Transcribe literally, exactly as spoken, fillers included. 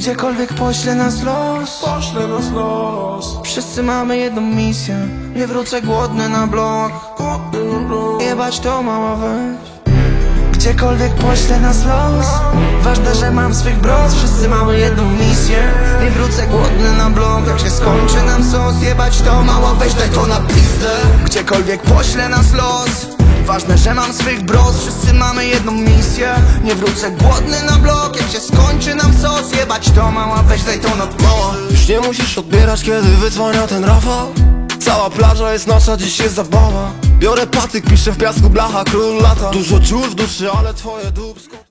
Gdziekolwiek pośle nas los, Pośle nas los. wszyscy mamy jedną misję. Nie wrócę głodny na blok. Jebać to mała weź. Gdziekolwiek pośle nas los, ważne, że mam swych bros. Wszyscy mamy jedną misję. Nie wrócę głodny na blok. Jak się skończy nam sos, jebać to mała weź, daj to na pizdę. Gdziekolwiek pośle nas los, ważne, że mam swych bros. Wszyscy mamy jedną misję. Nie wrócę głodny na blok. Jak się skończy nam sos, jebać to mała weź, daj to na mała. Już nie musisz odbierać, kiedy wydzwania ten Rafał. Cała plaża jest nasza, dziś jest zabawa. Biorę patyk, piszę w piasku blacha, król lata. Dużo dziur w duszy, ale twoje dupsko